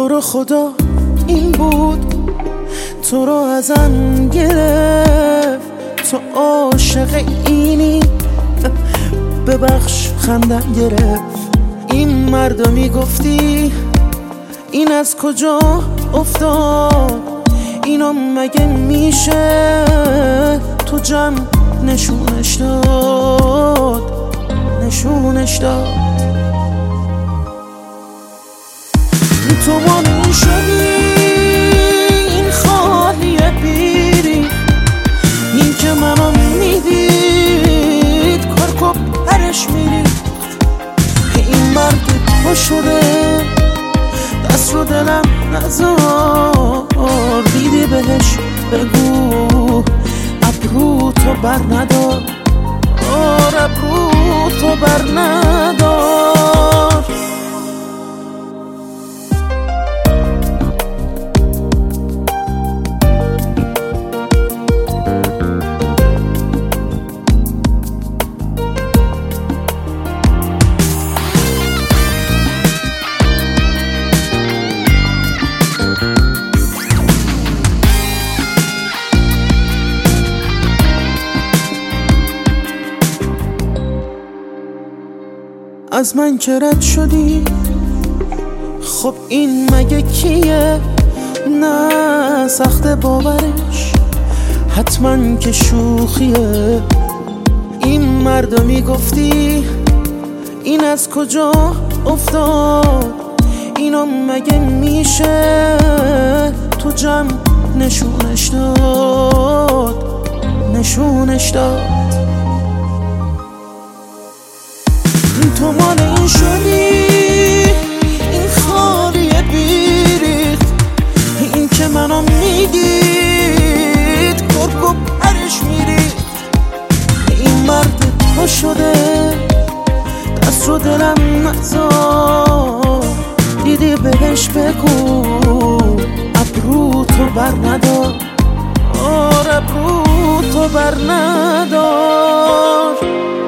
تو رو خدا این بود، تو رو ازم گرفت، تو عاشق اینی، ببخش خندم گرفت. این مردا میگفتی این از کجا افتاد، اینو مگه میشه تو جمع نشونش داد، نشونش داد. تو مانون شدی این خالیه بیری، این که منو میدید کارکو پرش میری. این مرد تو شده دست رو دلم نزار، دیدی بهش بگو ابرو تو بر ندار، ابرو تو بر ندار. از من که رد شدی، خب این مگه کیه؟ نه سخت باورش، حتما که شوخیه. این مردا میگفتی این از کجا افتاد، اینو مگه میشه تو جمع نشونش داد، نشونش داد. تو مال این شدی این خالیه بیریخت، این که منو میدید کرکو پرش میریخت. این مرد تو شده دست رو دلم نزار، دیدی بهش بگو ابرو تو بر ندار، ابرو تو بر ندار.